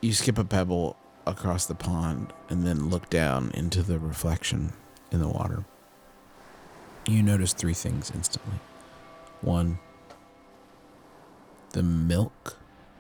You skip a pebble across the pond and then look down into the reflection in the water. You notice 3 things instantly. 1, the milk.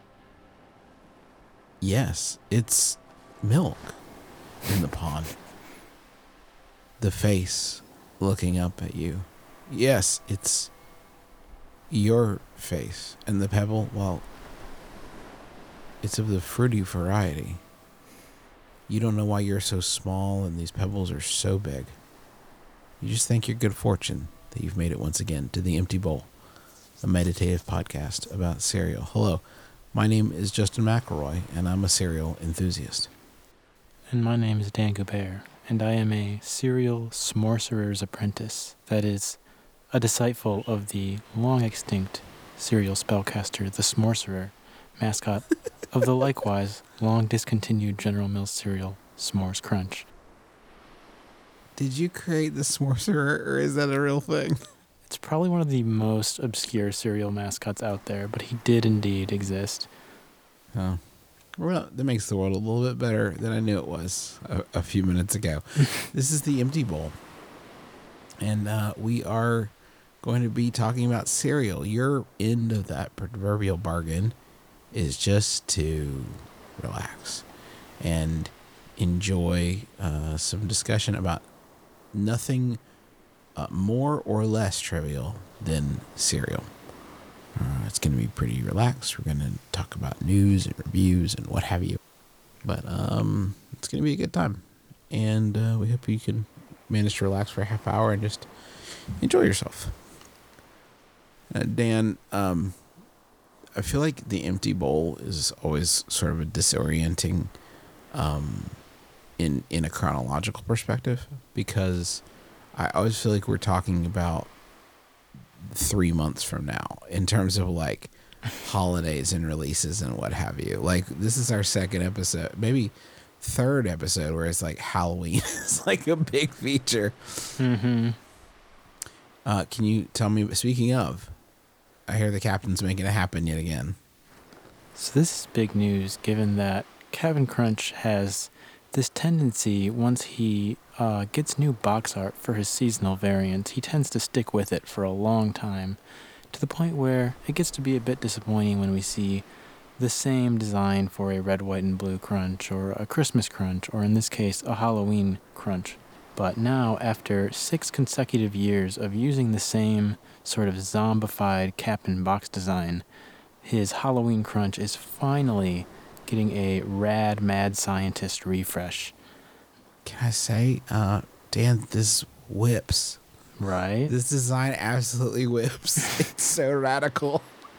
Yes, it's milk in the pond. The face looking up at you. Yes, it's your face. And the pebble, well, it's of the fruity variety. You don't know why you're so small and these pebbles are so big. You just thank your good fortune that you've made it once again to The Empty Bowl, a meditative podcast about cereal. Hello, my name is Justin McElroy, and I'm a cereal enthusiast. And my name is Dan Goubert, and I am a cereal smorcerer's apprentice. That is, a disciple of the long-extinct cereal spellcaster, the Smorcerer, mascot of the likewise long-discontinued General Mills cereal, S'mores Crunch. Did you create the Smorcerer, or is that a real thing? It's probably one of the most obscure cereal mascots out there, but he did indeed exist. Oh. Well, that makes the world a little bit better than I knew it was a few minutes ago. This is The Empty Bowl, and we are going to be talking about cereal. Your end of that proverbial bargain is just to relax and enjoy some discussion about nothing more or less trivial than cereal. It's going to be pretty relaxed. We're going to talk about news and reviews and what have you. But it's going to be a good time. And we hope you can manage to relax for a half hour and just enjoy yourself. Dan, I feel like The Empty Bowl is always sort of a disorienting in a chronological perspective, because I always feel like we're talking about 3 months from now in terms of like holidays and releases and what have you. Like, this is our second episode, maybe third episode, where it's like Halloween is like a big feature. Mm-hmm. Can you tell me, speaking of, I hear the captain's making it happen yet again. So this is big news, given that Cap'n Crunch has this tendency, once he gets new box art for his seasonal variants, he tends to stick with it for a long time, to the point where it gets to be a bit disappointing when we see the same design for a red, white, and blue Crunch, or a Christmas Crunch, or in this case, a Halloween Crunch. But now, after 6 consecutive years of using the same sort of zombified Cap'n box design, his Halloween Crunch is finally getting a rad mad scientist refresh. Can I say, Dan, this whips. Right? This design absolutely whips. It's so radical.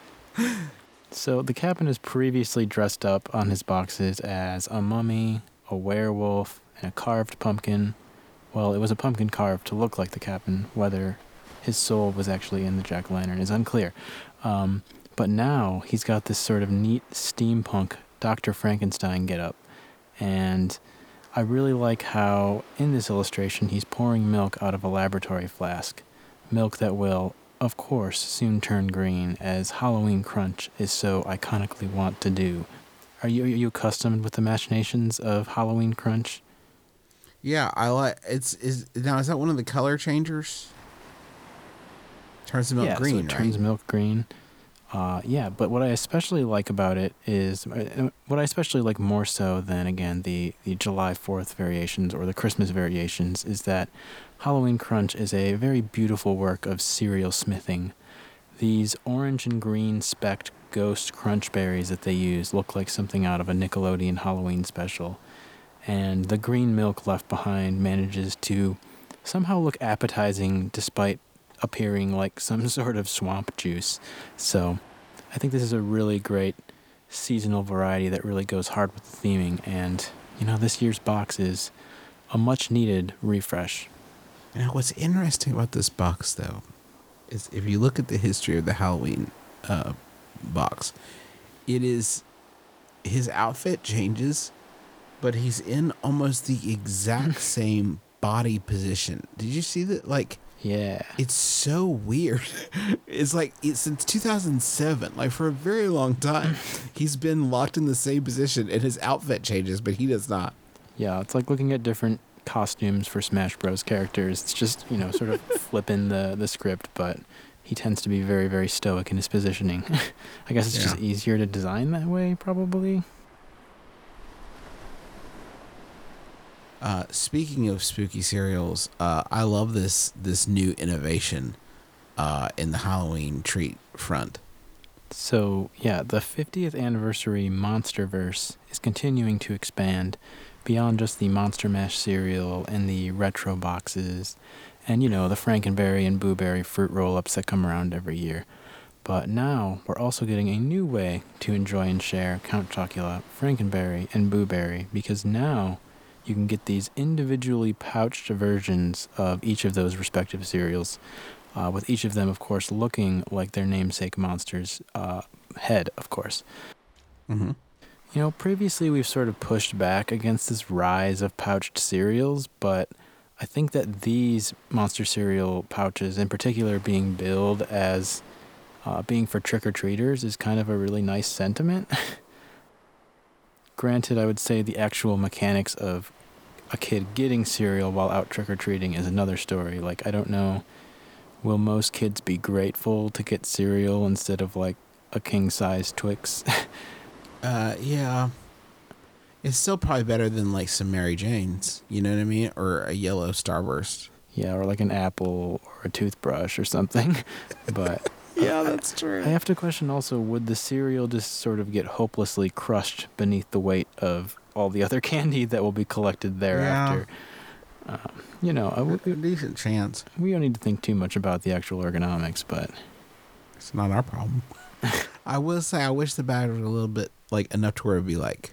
So the Cap'n is previously dressed up on his boxes as a mummy, a werewolf, and a carved pumpkin. Well, it was a pumpkin carved to look like the Cap'n. Whether his soul was actually in the jack-o'-lantern is unclear. But now he's got this sort of neat steampunk Dr. Frankenstein getup. And I really like how, in this illustration, he's pouring milk out of a laboratory flask. Milk that will, of course, soon turn green, as Halloween Crunch is so iconically wont to do. Are you accustomed with the machinations of Halloween Crunch? Yeah, I like is that one of the color changers? Turns the milk green, so it turns milk green. But what I especially like about it is, what I especially like more so than, again, the July 4th variations or the Christmas variations, is that Halloween Crunch is a very beautiful work of cereal smithing. These orange and green specked ghost crunch berries that they use look like something out of a Nickelodeon Halloween special. And the green milk left behind manages to somehow look appetizing despite appearing like some sort of swamp juice. So I think this is a really great seasonal variety that really goes hard with the theming, and this year's box is a much needed refresh. Now, what's interesting about this box, though, is if you look at the history of the Halloween box, it is, his outfit changes, but he's in almost the exact same body position. Did you see that? Like, Yeah. It's so weird. It's like since 2007, like for a very long time, he's been locked in the same position and his outfit changes, but he does not. Yeah, it's like looking at different costumes for Smash Bros. Characters. It's just, sort of flipping the script, but he tends to be very, very stoic in his positioning. I guess it's just easier to design that way, probably. Speaking of spooky cereals, I love this new innovation in the Halloween treat front. So, yeah, the 50th anniversary Monsterverse is continuing to expand beyond just the Monster Mash cereal and the retro boxes and, the Frankenberry and Boo Berry fruit roll-ups that come around every year. But now we're also getting a new way to enjoy and share Count Chocula, Frankenberry, and Boo Berry, because now you can get these individually pouched versions of each of those respective cereals, with each of them, of course, looking like their namesake monster's head, of course. Mm-hmm. Previously we've sort of pushed back against this rise of pouched cereals, but I think that these monster cereal pouches, in particular being billed as being for trick-or-treaters, is kind of a really nice sentiment. Granted, I would say the actual mechanics of a kid getting cereal while out trick-or-treating is another story. Like, I don't know, will most kids be grateful to get cereal instead of, like, a king-size Twix? Yeah. It's still probably better than, like, some Mary Janes, you know what I mean? Or a yellow Starburst. Yeah, or like an apple or a toothbrush or something. But yeah, that's true. I have to question also, would the cereal just sort of get hopelessly crushed beneath the weight of all the other candy that will be collected thereafter? A decent chance. We don't need to think too much about the actual ergonomics, but it's not our problem. I will say I wish the bag was a little bit, like, enough to where it'd be, like,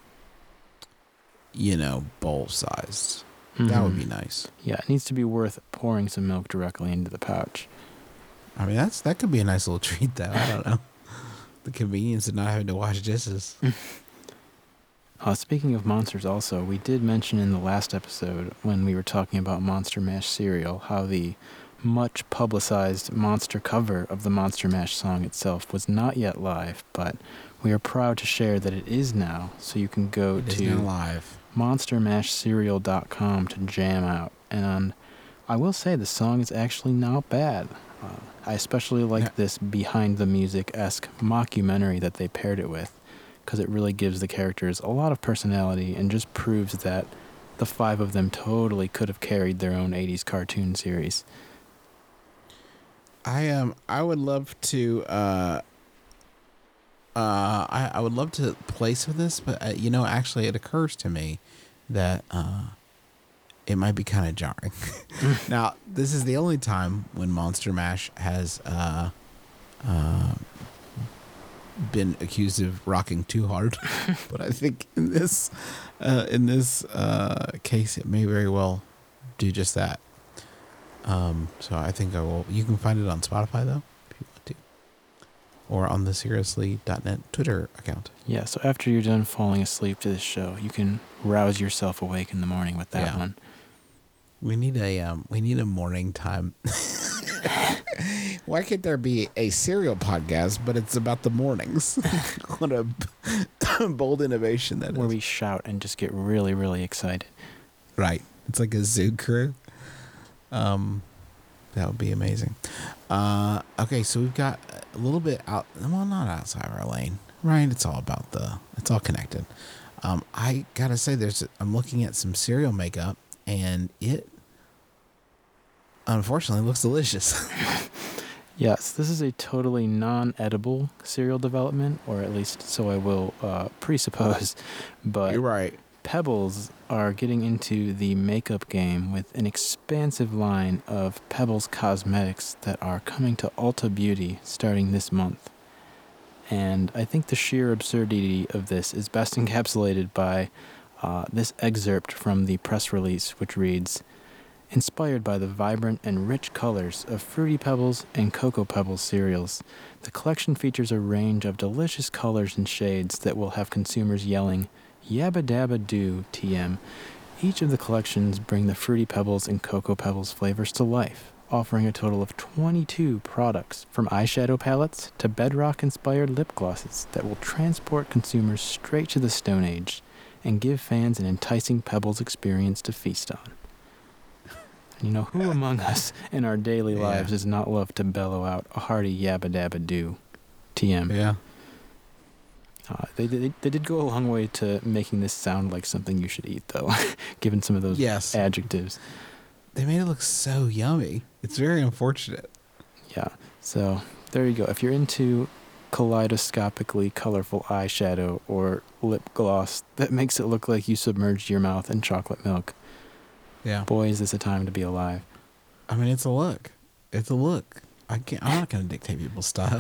bowl sized. Mm-hmm. That would be nice. Yeah, it needs to be worth pouring some milk directly into the pouch. I mean, that could be a nice little treat, though. I don't know. The convenience of not having to wash dishes. Speaking of monsters also, we did mention in the last episode when we were talking about Monster Mash cereal how the much publicized monster cover of the Monster Mash song itself was not yet live, but we are proud to share that it is now, so you can go to monstermashcereal.com to jam out. And I will say the song is actually not bad. I especially like this behind the music-esque mockumentary that they paired it with, because it really gives the characters a lot of personality and just proves that the 5 of them totally could have carried their own 80s cartoon series. I would love to I would love to play some of this, but actually it occurs to me that it might be kind of jarring. Now, this is the only time when Monster Mash has been accused of rocking too hard, but I think in this case it may very well do just that. So I think I will. You can find it on Spotify though, if you want to, or on the Seriously.net Twitter account. Yeah. So after you're done falling asleep to this show, you can rouse yourself awake in the morning with that one. We need a morning time. Why can't there be a cereal podcast, but it's about the mornings? What a bold innovation that is. Where we shout and just get really, really excited. Right. It's like a zoo crew. That would be amazing. Okay, so we've got a little bit out, well, not outside our lane, right? It's all connected. I gotta say, I'm looking at some cereal makeup, and it unfortunately looks delicious. Yes, this is a totally non-edible cereal development, or at least so I will presuppose. But you're right. Pebbles are getting into the makeup game with an expansive line of Pebbles cosmetics that are coming to Ulta Beauty starting this month. And I think the sheer absurdity of this is best encapsulated by this excerpt from the press release, which reads, "Inspired by the vibrant and rich colors of Fruity Pebbles and Cocoa Pebbles cereals, the collection features a range of delicious colors and shades that will have consumers yelling, 'Yabba dabba do, TM.' Each of the collections bring the Fruity Pebbles and Cocoa Pebbles flavors to life, offering a total of 22 products, from eyeshadow palettes to bedrock-inspired lip glosses that will transport consumers straight to the Stone Age and give fans an enticing Pebbles experience to feast on. And you know, who among us in our daily lives does not love to bellow out a hearty yabba dabba doo? TM. Yeah. They did go a long way to making this sound like something you should eat, though, given some of those adjectives. They made it look so yummy. It's very unfortunate. Yeah. So there you go. If you're into kaleidoscopically colorful eyeshadow or lip gloss that makes it look like you submerged your mouth in chocolate milk, boy, is this a time to be alive. I mean, it's a look. It's a look. I'm not going to dictate people's style.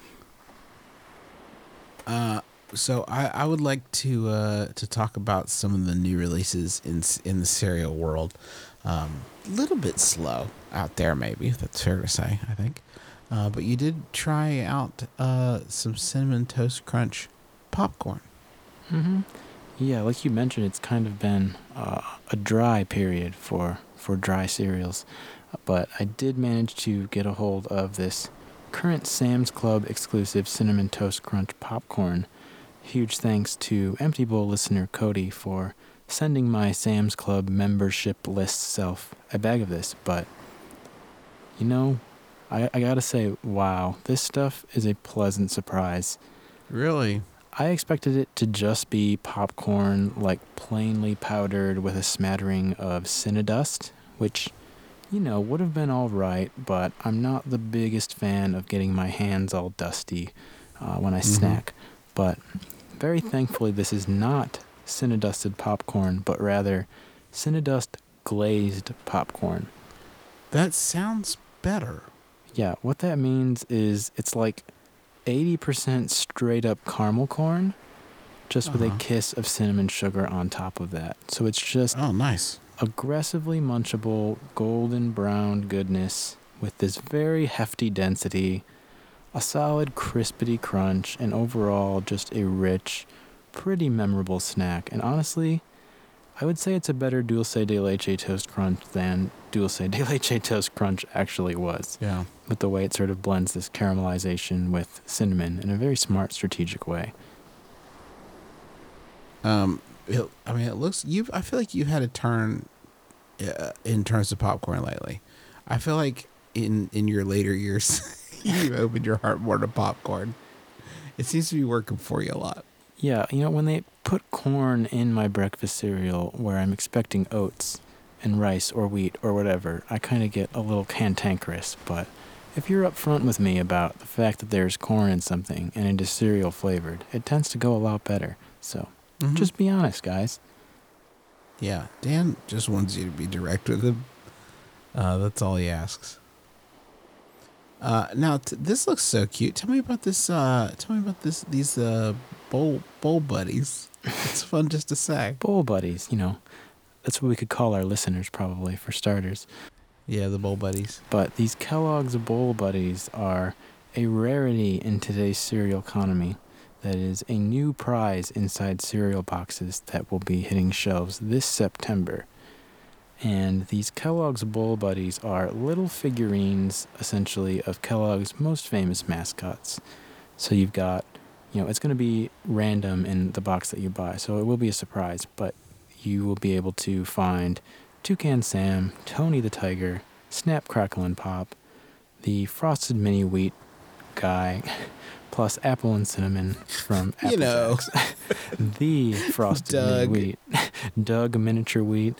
So I would like to talk about some of the new releases in the cereal world. A little bit slow out there, maybe, if that's fair to say, I think. But you did try out some Cinnamon Toast Crunch popcorn. Mm-hmm. Yeah, like you mentioned, it's kind of been a dry period for dry cereals. But I did manage to get a hold of this current Sam's Club exclusive Cinnamon Toast Crunch popcorn. Huge thanks to Empty Bowl listener Cody for sending my Sam's Club membership list self a bag of this. But, you know, I gotta say, wow, this stuff is a pleasant surprise. Really? I expected it to just be popcorn, like plainly powdered with a smattering of Cinnadust, which, you know, would have been all right, but I'm not the biggest fan of getting my hands all dusty when I snack. But very thankfully, this is not Cinnadusted popcorn, but rather Cinnadust glazed popcorn. That sounds better. Yeah, what that means is it's like 80% straight up caramel corn, just with a kiss of cinnamon sugar on top of that. So it's just nice. Aggressively munchable golden brown goodness with this very hefty density, a solid crispity crunch, and overall just a rich, pretty memorable snack. And honestly, I would say it's a better Dulce de Leche Toast Crunch than Dulce de Leche Toast Crunch actually was. Yeah. With the way it sort of blends this caramelization with cinnamon in a very smart, strategic way. It looks. I feel like you've had a turn in terms of popcorn lately. I feel like in your later years, you opened your heart more to popcorn. It seems to be working for you a lot. Yeah, you know, when they put corn in my breakfast cereal where I'm expecting oats and rice or wheat or whatever, I kind of get a little cantankerous. But if you're upfront with me about the fact that there's corn in something and it is cereal flavored, it tends to go a lot better. So just be honest, guys. Yeah, Dan just wants you to be direct with him. That's all he asks. Now this looks so cute. Tell me about this. These bowl buddies. It's fun just to say. Bowl buddies. You know, that's what we could call our listeners, probably, for starters. Yeah, the bowl buddies. But these Kellogg's bowl buddies are a rarity in today's cereal economy. That is a new prize inside cereal boxes that will be hitting shelves this September. And these Kellogg's Bowl Buddies are little figurines, essentially, of Kellogg's most famous mascots. So you've got, you know, it's going to be random in the box that you buy, so it will be a surprise, but you will be able to find Toucan Sam, Tony the Tiger, Snap, Crackle, and Pop, the Frosted Mini Wheat guy, plus Apple and Cinnamon from Apple Jacks. The Frosted Mini Wheat. Doug Miniature Wheat.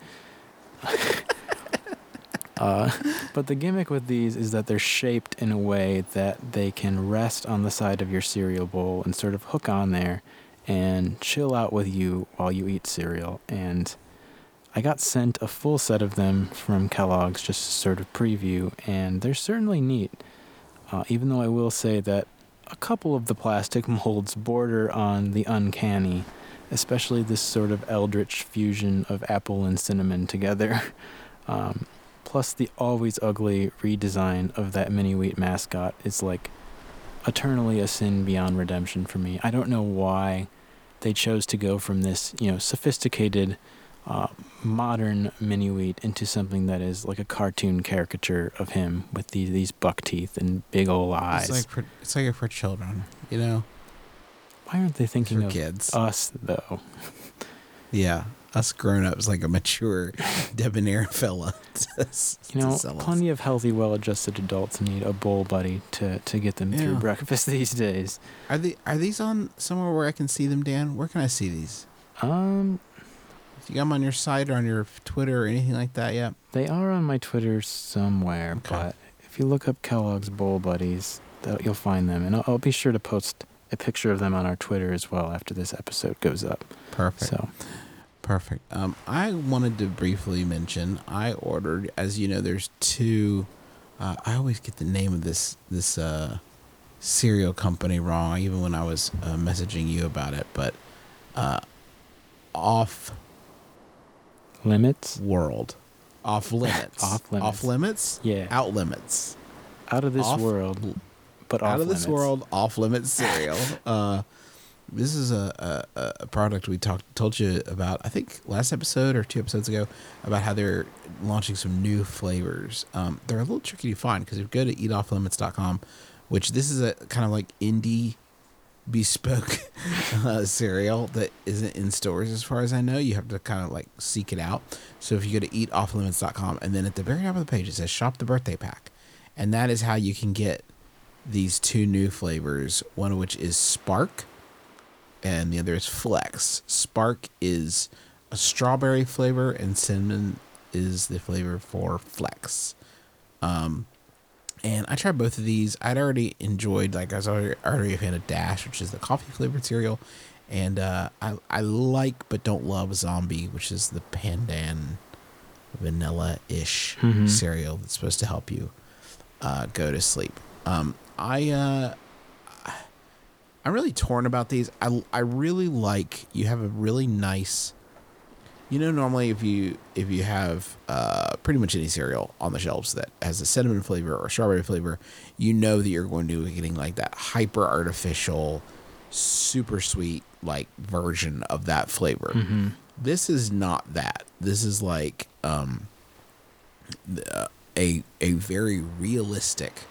But the gimmick with these is that they're shaped in a way that they can rest on the side of your cereal bowl and sort of hook on there and chill out with you while you eat cereal. And I got sent a full set of them from Kellogg's just to sort of preview, and they're certainly neat. Even though I will say that a couple of the plastic molds border on the uncanny, especially this sort of eldritch fusion of apple and cinnamon together. Plus the always ugly redesign of that mini wheat mascot is like eternally a sin beyond redemption for me. I don't know why they chose to go from this, you know, sophisticated modern mini wheat into something that is like a cartoon caricature of him with these buck teeth and big old eyes. It's like for children, you know. Why aren't they thinking for of kids. us though? Yeah, us grown-ups, like a mature, debonair fella. Plenty of healthy, well-adjusted adults need a bowl buddy to get them through breakfast these days. Are these on somewhere where I can see them, Dan? Where can I see these? You got them on your site or on your Twitter or anything like that yet? They are on my Twitter somewhere, but if you look up Kellogg's Bowl Buddies, you'll find them. And I'll be sure to post a picture of them on our Twitter as well after this episode goes up. Perfect. Perfect. I wanted to briefly mention, I ordered, as you know, there's two, I always get the name of this cereal company wrong, even when I was messaging you about it, but Off Limits? World. Off Limits. Off Limits. Off Limits? Yeah. Out Limits. Out of this world, but off Out of limits. this world, Off Limits cereal. This is a product we told you about, I think, last episode or 2 episodes ago, about how they're launching some new flavors. They're a little tricky to find because if you go to eatofflimits.com, which this is a kind of like indie bespoke cereal that isn't in stores as far as I know. You have to kind of like seek it out. So if you go to eatofflimits.com, and then at the very top of the page it says shop the birthday pack, and that is how you can get these 2 new flavors, one of which is Spark and the other is Flex. Spark is a strawberry flavor and cinnamon is the flavor for Flex. And I tried both of these. I'd already enjoyed, like I was already a fan of Dash, which is the coffee flavored cereal. And I like but don't love Zombie, which is the pandan vanilla-ish cereal that's supposed to help you go to sleep. I'm really torn about these. I really like, you have a really nice, normally if you have pretty much any cereal on the shelves that has a cinnamon flavor or strawberry flavor, that you're going to be getting like that hyper artificial, super sweet like version of that flavor. Mm-hmm. This is not that. This is like a very realistic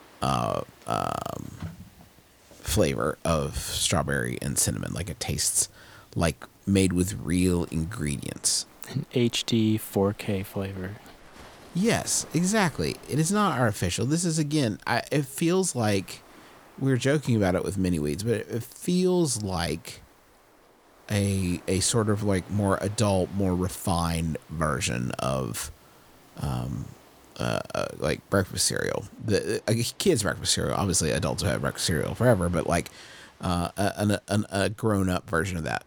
flavor of strawberry and cinnamon. Like it tastes like made with real ingredients. An HD 4K flavor. Yes, exactly. It is not artificial. This is, again, it feels like, we were joking about it with Mini Weeds, but it feels like a sort of like more adult, more refined version of like breakfast cereal. A kid's breakfast cereal. Obviously, adults have breakfast cereal forever, but like a grown-up version of that.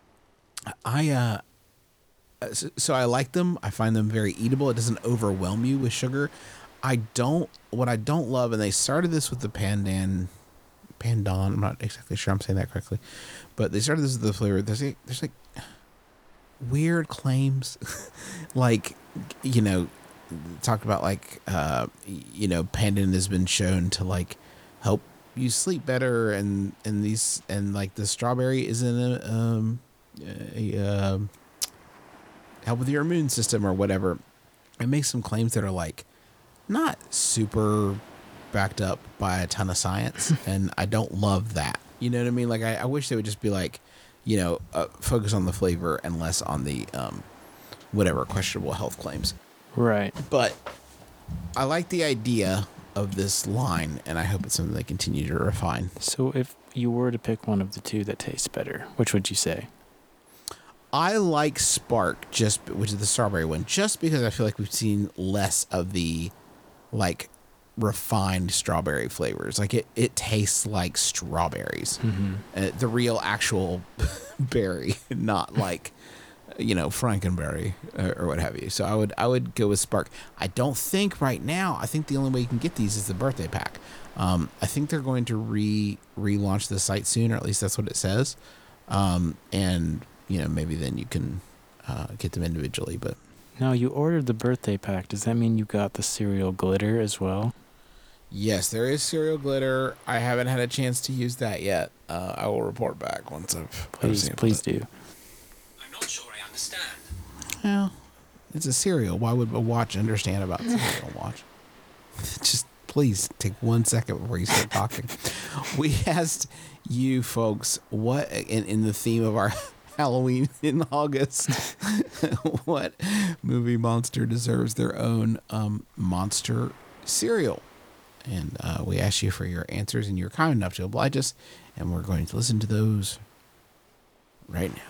So I like them. I find them very eatable. It doesn't overwhelm you with sugar. What I don't love, and they started this with the pandan, I'm not exactly sure I'm saying that correctly, but they started this with the flavor. There's like weird claims, like, talked about like, pandan has been shown to like help you sleep better, and like the strawberry is in a help with your immune system or whatever. It makes some claims that are like not super backed up by a ton of science, and I don't love that. You know what I mean? Like I wish they would just be like, focus on the flavor and less on the whatever questionable health claims. Right. But I like the idea of this line, and I hope it's something they continue to refine. So if you were to pick one of the 2 that tastes better, which would you say? I like Spark, which is the strawberry one, just because I feel like we've seen less of the like refined strawberry flavors. Like it tastes like strawberries, the real actual berry, not like Frankenberry or what have you. So I would go with Spark. I don't think right now. I think the only way you can get these is the birthday pack. I think they're going to relaunch the site soon, or at least that's what it says. And maybe then you can get them individually. But now, you ordered the birthday pack. Does that mean you got the cereal glitter as well? Yes, there is cereal glitter. I haven't had a chance to use that yet. I will report back once I've Please do. I'm not sure I understand. Well, it's a cereal. Why would a watch understand about cereal watch? Just please take 1 second before you start talking. We asked you folks what, in the theme of our Halloween in August, what movie monster deserves their own monster cereal. And we asked you for your answers, and you're kind enough to oblige us, and we're going to listen to those right now.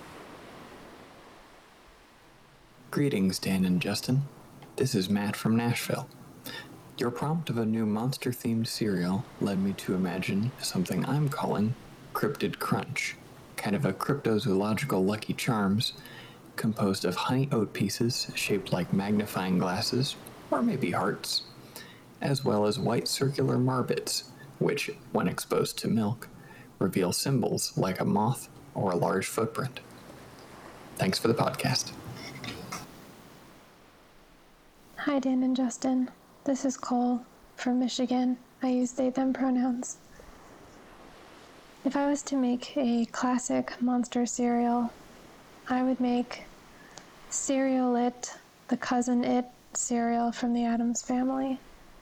Greetings, Dan and Justin. This is Matt from Nashville. Your prompt of a new monster-themed cereal led me to imagine something I'm calling Cryptid Crunch, kind of a cryptozoological Lucky Charms, composed of honey oat pieces shaped like magnifying glasses, or maybe hearts, as well as white circular marbits, which, when exposed to milk, reveal symbols like a moth or a large footprint. Thanks for the podcast. Hi, Dan and Justin. This is Cole from Michigan. I use they, them pronouns. If I was to make a classic monster cereal, I would make Cereal It, the Cousin It cereal from the Addams Family.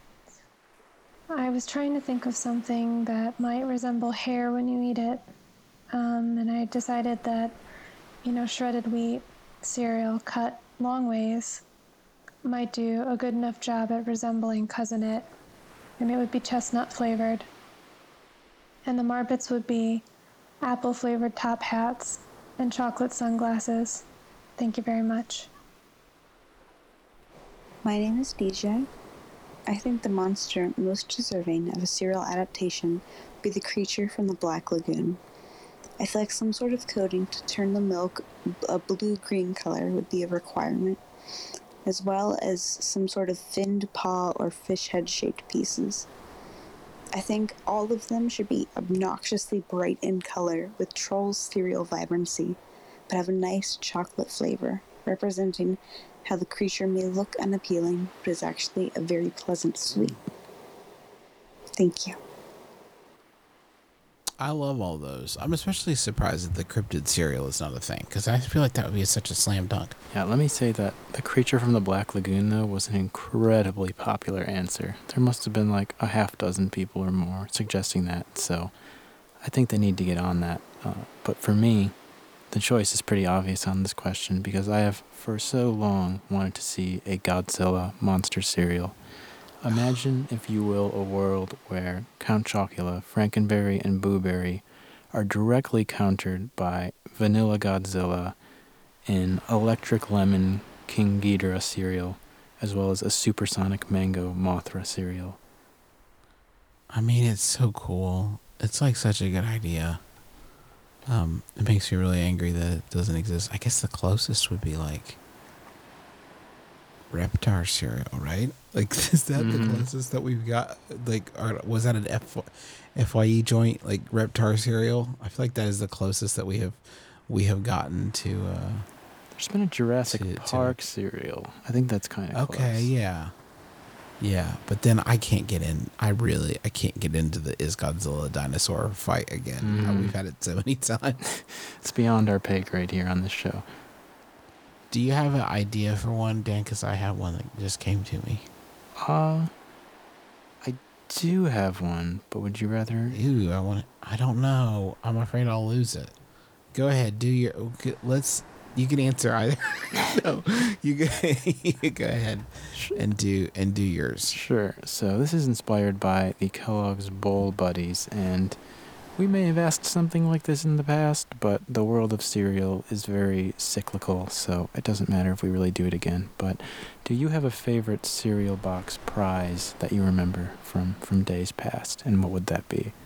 I was trying to think of something that might resemble hair when you eat it, and I decided that, shredded wheat cereal cut long ways might do a good enough job at resembling Cousin It, and it would be chestnut flavored. And the Marbits would be apple flavored top hats and chocolate sunglasses. Thank you very much. My name is DJ. I think the monster most deserving of a cereal adaptation would be the creature from the Black Lagoon. I feel like some sort of coating to turn the milk a blue-green color would be a requirement, as well as some sort of finned paw or fish head-shaped pieces. I think all of them should be obnoxiously bright in color with Trolls cereal vibrancy, but have a nice chocolate flavor, representing how the creature may look unappealing, but is actually a very pleasant sweet. Thank you. I love all those. I'm especially surprised that the cryptid cereal is not a thing, because I feel like that would be such a slam dunk. Yeah, let me say that the creature from the Black Lagoon, though, was an incredibly popular answer. There must have been like a half dozen people or more suggesting that, so I think they need to get on that. But for me, the choice is pretty obvious on this question, because I have for so long wanted to see a Godzilla monster cereal. Imagine, if you will, a world where Count Chocula, Frankenberry, and Boo Berry are directly countered by Vanilla Godzilla in Electric Lemon King Ghidorah cereal, as well as a Supersonic Mango Mothra cereal. I mean, it's so cool. It's like such a good idea. It makes me really angry that it doesn't exist. I guess the closest would be like Reptar cereal, right? Like, is that the closest that we've got? Like, was that an FYE joint, like Reptar cereal? I feel like that is the closest that we have gotten to. There's been a Jurassic Park cereal. I think that's kind of okay. close. Yeah, but then I can't get in. I can't get into the Is Godzilla dinosaur fight again. We've had it so many times. It's beyond our pay grade here on this show. Do you have an idea for one, Dan? Because I have one that just came to me. I do have one, but would you rather? Ooh, I don't know. I'm afraid I'll lose it. Go ahead. You can answer either. No, you go ahead and do yours. Sure. So this is inspired by the Kellogg's Bowl Buddies, and we may have asked something like this in the past, but the world of cereal is very cyclical, so it doesn't matter if we really do it again. But do you have a favorite cereal box prize that you remember from days past, and what would that be?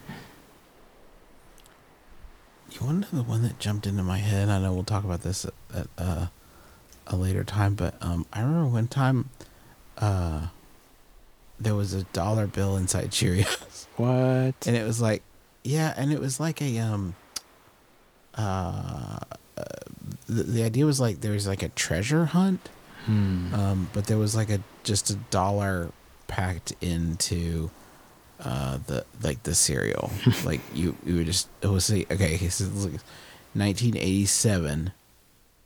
You want to know the one that jumped into my head? I know we'll talk about this at a later time, but I remember one time there was a dollar bill inside Cheerios. What? And it was like, yeah, and it was like a the idea was like there was like a treasure hunt, but there was like just a dollar packed into the cereal. Like you would just, it was like, okay, so it was like 1987,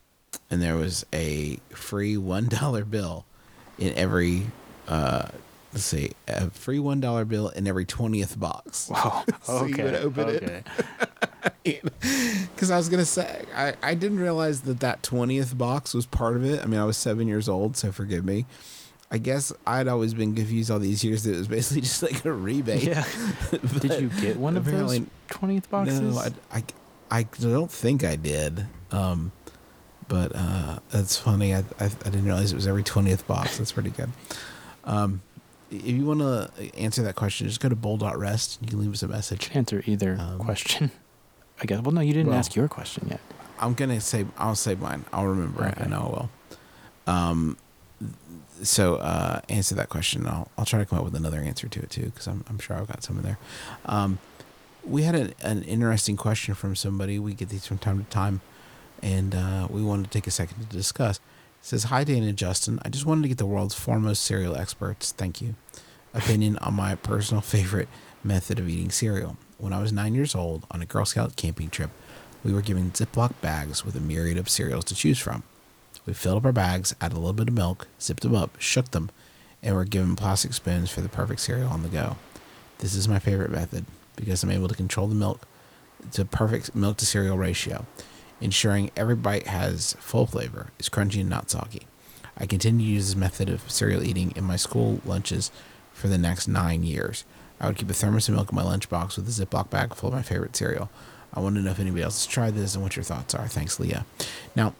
and there was a free $1 bill in every let's see, a free $1 bill in every 20th box. Wow. So you would open it. Because I was gonna say, I didn't realize that 20th box was part of it. I mean, I was 7 years old, so forgive me. I guess I'd always been confused all these years that it was basically just like a rebate. Yeah. Did you get one of those 20th boxes? No, I don't think I did. But that's funny. I didn't realize it was every 20th box. That's pretty good. If you want to answer that question, just go to bowl.rest. You can leave us a message. Answer either question, I guess. Well, no, you didn't ask your question yet. I'll say mine. I'll remember it. I know I will. So answer that question. I'll try to come up with another answer to it too, because I'm sure I've got some in there. We had an interesting question from somebody. We get these from time to time, and we wanted to take a second to discuss. It says, "Hi, Dan and Justin. I just wanted to get the world's foremost cereal experts, thank you, opinion on my personal favorite method of eating cereal. When I was 9 years old on a Girl Scout camping trip, we were given Ziploc bags with a myriad of cereals to choose from. We filled up our bags, added a little bit of milk, zipped them up, shook them, and were given plastic spoons for the perfect cereal on the go. This is my favorite method because I'm able to control the milk to perfect milk to cereal ratio, ensuring every bite has full flavor, is crunchy and not soggy. I continue to use this method of cereal eating in my school lunches for the next 9 years. I would keep a thermos of milk in my lunchbox with a Ziploc bag full of my favorite cereal. I want to know if anybody else has tried this and what your thoughts are. Thanks, Leah." Now,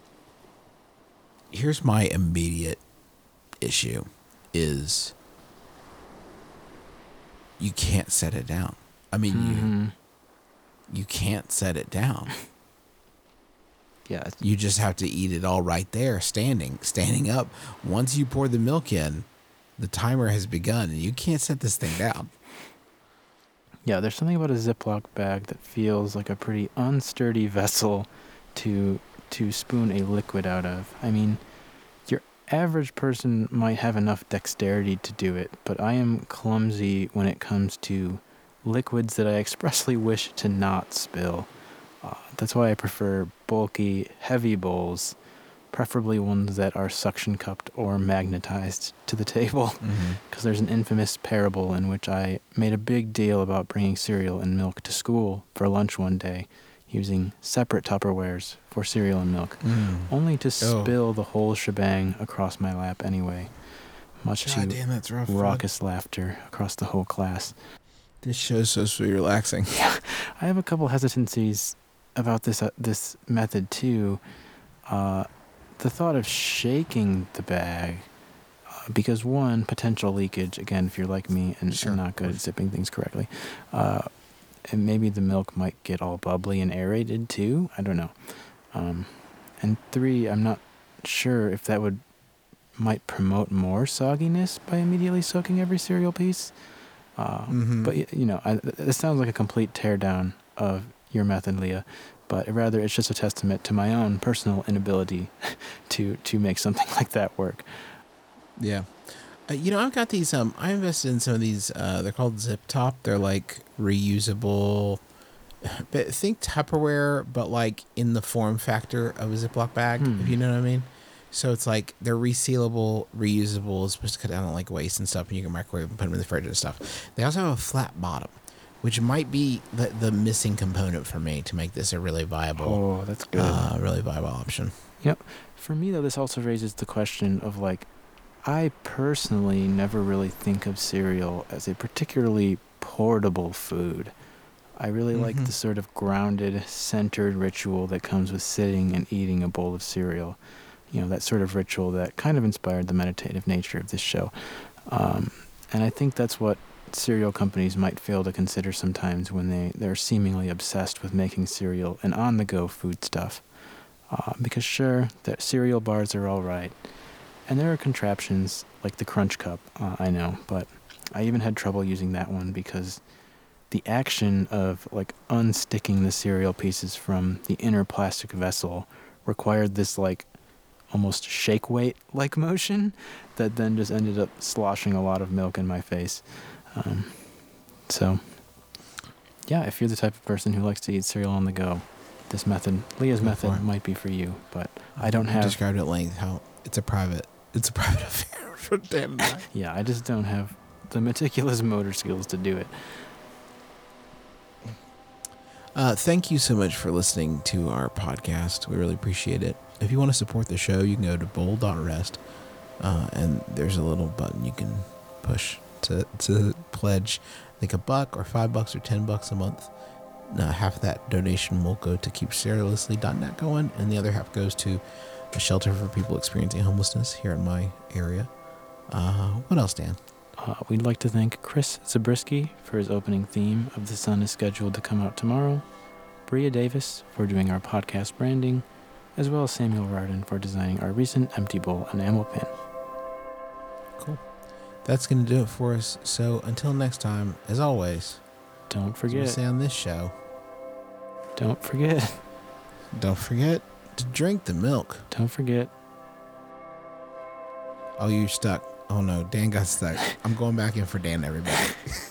here's my immediate issue is you can't set it down. I mean, you can't set it down. Yeah. You just have to eat it all right there, standing up. Once you pour the milk in, the timer has begun, and you can't set this thing down. Yeah, there's something about a Ziploc bag that feels like a pretty unsturdy vessel to spoon a liquid out of. I mean, your average person might have enough dexterity to do it, but I am clumsy when it comes to liquids that I expressly wish to not spill. That's why I prefer bulky, heavy bowls, preferably ones that are suction cupped or magnetized to the table, because there's an infamous parable in which I made a big deal about bringing cereal and milk to school for lunch one day, using separate Tupperwares for cereal and milk, only to spill the whole shebang across my lap anyway, much to that's rough, raucous laughter across the whole class. This show's so sweet, relaxing. Yeah, I have a couple hesitancies about this method too. The thought of shaking the bag, because one, potential leakage, again, if you're like me and not good at zipping things correctly, and maybe the milk might get all bubbly and aerated too. I don't know. And three, I'm not sure if that might promote more sogginess by immediately soaking every cereal piece. But it sounds like a complete teardown of your method, Leah. But rather, it's just a testament to my own personal inability to make something like that work. Yeah. I've got these, I invested in some of these, they're called Zip Top. They're like reusable, but think Tupperware, but like in the form factor of a Ziploc bag, if you know what I mean. So it's like they're resealable, reusable. It's supposed to cut down on like waste and stuff, and you can microwave and put them in the fridge and stuff. They also have a flat bottom, which might be the missing component for me to make this a really viable, that's good. Really viable option. Yep. For me, though, this also raises the question of like, I personally never really think of cereal as a particularly portable food. I really like the sort of grounded, centered ritual that comes with sitting and eating a bowl of cereal. That sort of ritual that kind of inspired the meditative nature of this show. And I think that's what cereal companies might fail to consider sometimes when they're seemingly obsessed with making cereal an on-the-go foodstuff. Because sure, the cereal bars are all right. And there are contraptions like the Crunch Cup, I know, but I even had trouble using that one because the action of like unsticking the cereal pieces from the inner plastic vessel required this like almost shake weight like motion that then just ended up sloshing a lot of milk in my face. So yeah, if you're the type of person who likes to eat cereal on the go, this method, Leah's Go method, for it. might be for you, but I don't You have. described at length how it's a private affair for Dan and I. Yeah, I just don't have the meticulous motor skills to do it. Thank you so much for listening to our podcast. We really appreciate it. If you want to support the show, you can go to bowl.rest, and there's a little button you can push to pledge, I think $1 or $5 or $10 a month. Half of that donation will go to keep serialously.net going, and the other half goes to a shelter for people experiencing homelessness here in my area. What else, Dan? We'd like to thank Chris Zabriskie for his opening theme of The Sun is scheduled to come out tomorrow, Bria Davis for doing our podcast branding, as well as Samuel Rarden for designing our recent Empty Bowl enamel pin. Cool. That's going to do it for us. So until next time, as always, Don't as we forget, say on this show, don't forget, don't forget to drink the milk. don't forget. Oh, you're stuck. Oh no, Dan got stuck. I'm going back in for Dan, everybody.